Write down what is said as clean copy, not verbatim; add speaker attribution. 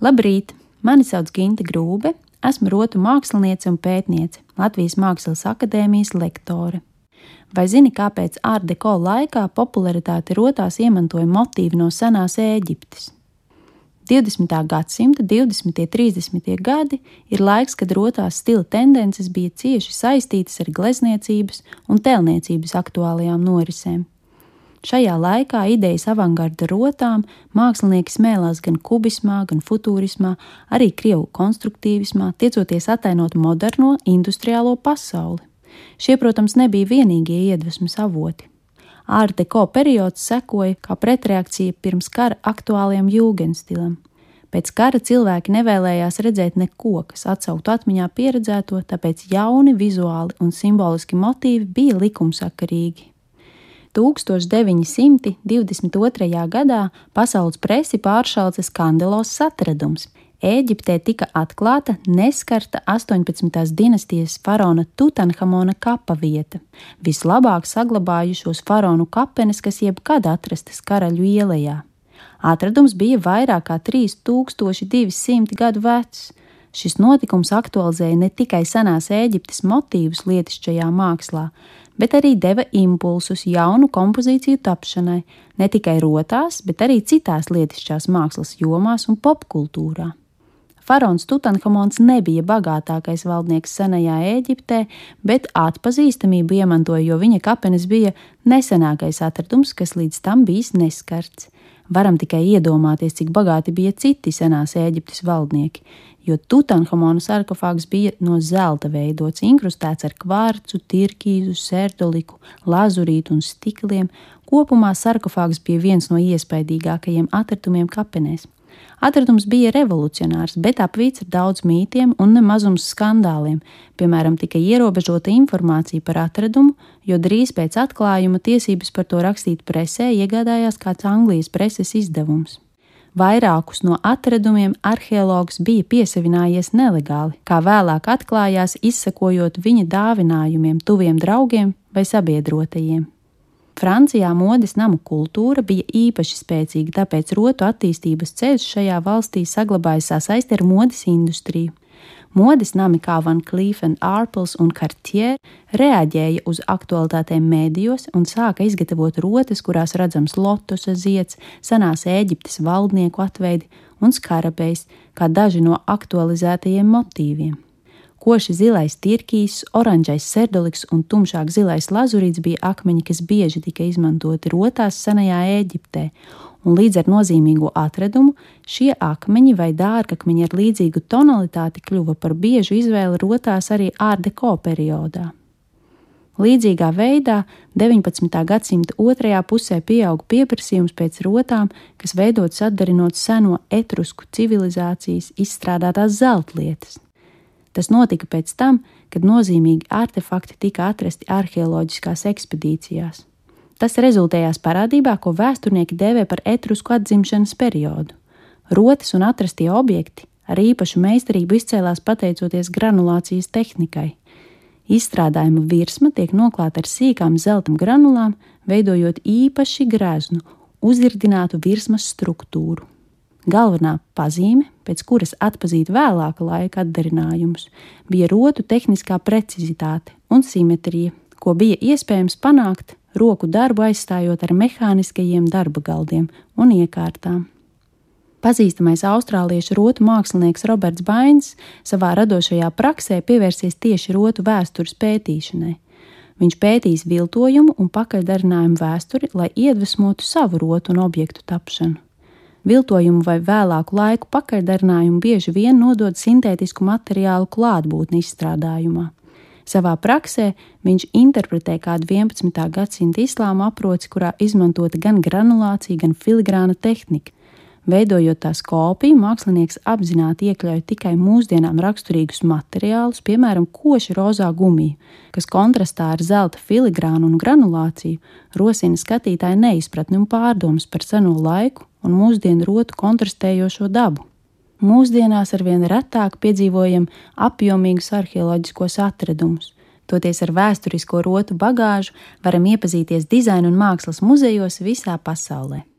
Speaker 1: Labrīt! Mani sauc Ginta Grūbe, esmu rotu māksliniece un pētniece, Latvijas Mākslas akadēmijas lektore. Vai zini, kāpēc Art Deco laikā popularitāti rotās iemantoja motīvi no senās Ēģiptes? 20. gadsimta 20. 30. gadi ir laiks, kad rotās stila tendences bija cieši saistītas ar glezniecības un tēlniecības aktuālajām norisēm. Šajā laikā idejas avangarda rotām mākslinieki smēlās gan kubismā, gan futūrismā, arī krievu konstruktīvismā, tiecoties attainot moderno industriālo pasauli. Šie, protams, nebija vienīgie iedvesmas avoti. Art Deco periods sekoja kā pretreakcija pirms kara aktuālajam jūgenstilam. Pēc kara cilvēki nevēlējās redzēt neko, kas atsauktu atmiņā pieredzēto, tāpēc jauni vizuāli un simboliski motīvi bija likumsakarīgi. 1922. gadā pasaules presi pāršalca skandalos atradums. Ēģiptē tika atklāta neskarta 18. dinastijas faraona Tutanhamona kapa vieta, vislabāk saglabājušos faraonu kapenes, kas jebkad atrastas Karaļu ielajā. Atradums bija vairāk kā 3200 gadu vecs. Šis notikums aktualizēja ne tikai senās Ēģiptes motīvus lietišķajā mākslā, bet arī deva impulsus jaunu kompozīciju tapšanai, ne tikai rotās, bet arī citās lietišķās mākslas jomās un popkultūrā. Faraons Tutanhamons nebija bagātākais valdnieks senajā Ēģiptē, bet atpazīstamību iemantoja, jo viņa kapenes bija nesenākais atradums, kas līdz tam bijis neskarts. Varam tikai iedomāties, cik bagāti bija citi senās Ēģiptes valdnieki, jo Tutanhamona sarkofāgs bija no zelta veidots, inkrustēts ar kvarcu, tirkīzu, serdoliku, lazurītu un stikliem. Kopumā sarkofāgs bija viens no iespaidīgākajiem atradumiem kapenēs. Atradums bija revolucionārs, bet apvīts ar daudz mītiem un nemazums skandāliem. Piemēram, tika ierobežota informācija par atradumu, jo drīz pēc atklājuma tiesības par to rakstīt presē iegādājās kāds Anglijas preses izdevums. Vairākus no atradumiem arheologs bija piesavinājies nelegāli, kā vēlāk atklājās, izsekojot viņa dāvinājumiem, tuviem draugiem vai sabiedrotajiem. Francijā modes namu kultūra bija īpaši spēcīga, tāpēc rotu attīstības ceļš šajā valstī saglabājas sasaisti ar modes industriju. Modes nami kā Van Cleef & Arpels un Cartier reaģēja uz aktualitātēm mēdījos un sāka izgatavot rotas, kurās redzams lotosa zieds, senās Ēģiptes valdnieku atveidi un skarabejs, kā daži no aktualizētajiem motīviem. Koši zilais tirkīs, oranžais serdoliks un tumšāk zilais lazurīts bija akmeņi, kas bieži tika izmantoti rotās senajā Ēģiptē, un līdz ar nozīmīgo atradumu šie akmeņi vai dārgakmeņi ar līdzīgu tonalitāti kļuva par biežu izvēli rotās arī Art Deco periodā. Līdzīgā veidā 19. gadsimta otrajā pusē pieauga pieprasījums pēc rotām, kas veidotas atdarinot seno etrusku civilizācijas izstrādātās zeltlietas. Tas notika pēc tam, kad nozīmīgi artefakti tika atrasti arheoloģiskās ekspedīcijās. Tas rezultējās parādībā, ko vēsturnieki dēvē par etrusku atzimšanas periodu. Rotas un atrastie objekti ar īpašu meistarību izcēlās pateicoties granulācijas tehnikai. Izstrādājuma virsma tiek noklāta ar sīkām zelta granulām, veidojot īpaši greznu, uzirdinātu virsmas struktūru. Galvenā pazīme, pēc kuras atpazīt vēlāka laika atdarinājumus, bija rotu tehniskā precizitāte un simetrija, ko bija iespējams panākt roku darbu aizstājot ar mehāniskajiem darba galdiem un iekārtām. Pazīstamais austrāliešu rotu mākslinieks Roberts Bains savā radošajā praksē pievērsies tieši rotu vēstures pētīšanai. Viņš pētīs viltojumu un pakaļdarinājumu vēsturi, lai iedvesmotu savu rotu un objektu tapšanu. Viltojumu vai vēlāku laiku pakaļdarinājumu bieži vien nodod sintētisku materiālu klātbūtni izstrādājumā. Savā praksē viņš interpretē kādu 11. gadsimta islāma aproci, kurā izmantota gan granulācija, gan filigrāna tehnika. Veidojot tās kopiju, mākslinieks apzināti iekļauj tikai mūsdienām raksturīgus materiālus, piemēram, koši rozā gumiju, kas kontrastā ar zelta filigrānu un granulāciju rosina skatītāju neizpratni un pārdomas par seno laiku un mūsdienu rotu kontrastējošo dabu. Mūsdienās arvien retāk piedzīvojam apjomīgus arheoloģiskos atradumus. Toties ar vēsturisko rotu bagāžu varam iepazīties dizaina un mākslas muzejos visā pasaulē.